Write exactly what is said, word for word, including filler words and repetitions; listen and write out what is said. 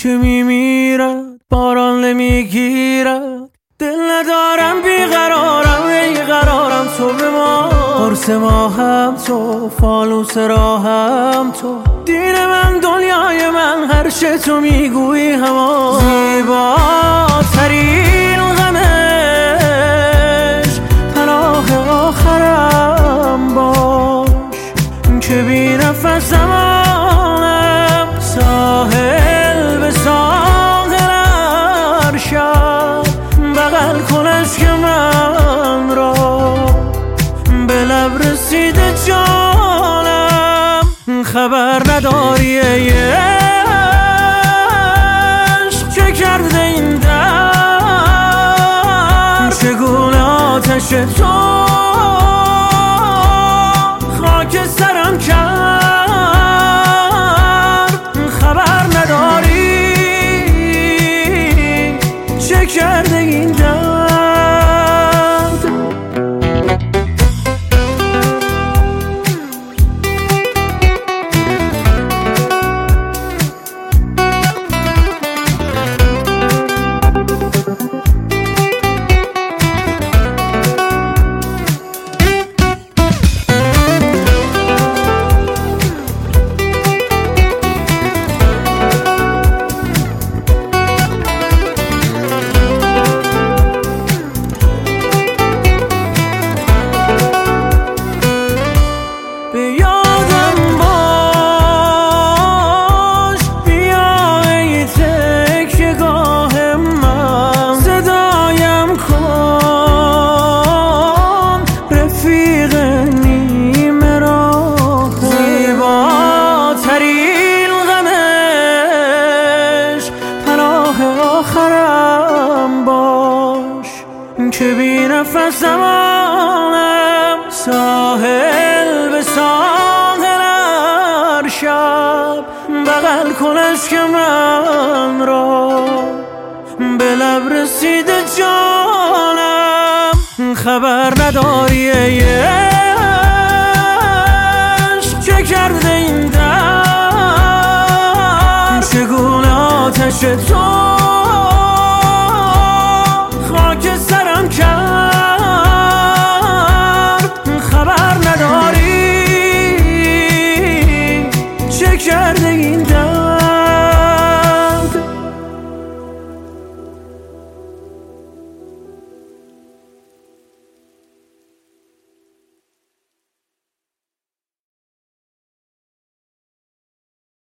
کوچه میمیرد باران نمیگیرد، دل ندارم بیقرارم ای قرارم تو به ما، قرص ماهم تو، فانوس راهم تو، دین من دنیای من، هر چه تو میگویی همان. زیباترین غمش پناه آخرم باش، که بی نفسمانم ساحل به ساحل هر شب، بغل کن عشق من را به لب رسیده جانم. خبر نداری ای عشق چه کرده این درد، چگونه آتش تو خاک سرم کرد. خبر نداری چه کرده این درد. آخرم باش، که بی نفسمانم ساحل به ساحل هر شب، بغل کن عشق من را به لب رسیده جانم. خبر نداری ای عشق چه کرده این درد، چگونه آتش تو